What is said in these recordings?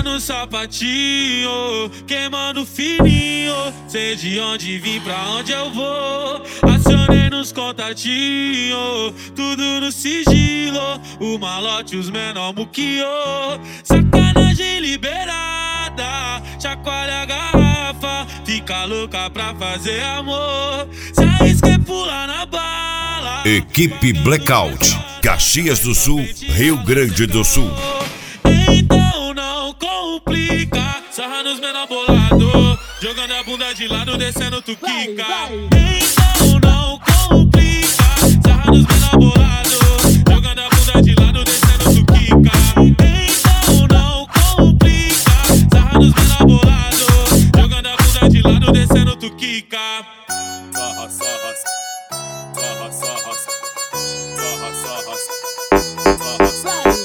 no sapatinho, queimando fininho. Sei de onde vim, pra onde eu vou. Acionei nos contatinhos, tudo no sigilo. O malote, os menor muquiô. Sacanagem liberada, chacoalha a garrafa. Fica louca pra fazer amor. Se arrisca e pula na bala. Equipe Blackout, Caxias do Sul, Rio Grande do Sul. Então não complica, sarra nos menor bolado, jogando a bunda de lado, descendo tu quica. Então não complica, sarra nos menor bolado, jogando a bunda de lado, descendo tu quica. Então não complica, sarra nos menor bolado, jogando a bunda de lado, descendo tu quica. Sarra, sarra, sarra, sarra, sarra, sarra, sarra.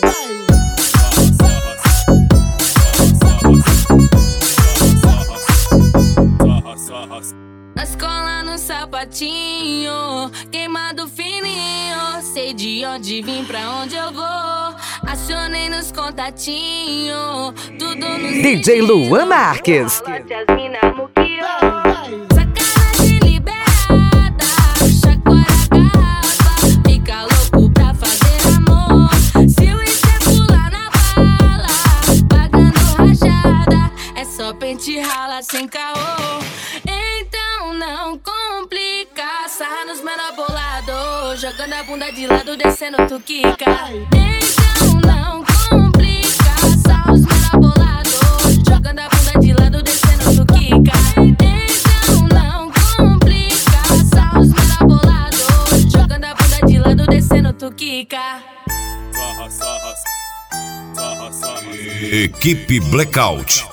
Na escola no sapatinho, queimado fininho. Sei de onde vim, pra onde eu vou. Acionei nos contatinhos, tudo no DJ Luan Marques. Sacanagem liberada, chacoalha a garrafa. Fica louco pra fazer amor. Se o isqueiro pular na bala, pagando rajada. É só pente rala sem caô. Então não complica, sarra nos menor bolado, jogando a bunda de lado, descendo tu quica. Então não complica, sarra nos menor bolado, jogando a bunda de lado, descendo tu quica. Então não complica, sarra nos menor bolado, jogando a bunda de lado, descendo tu quica. Equipe Blackout,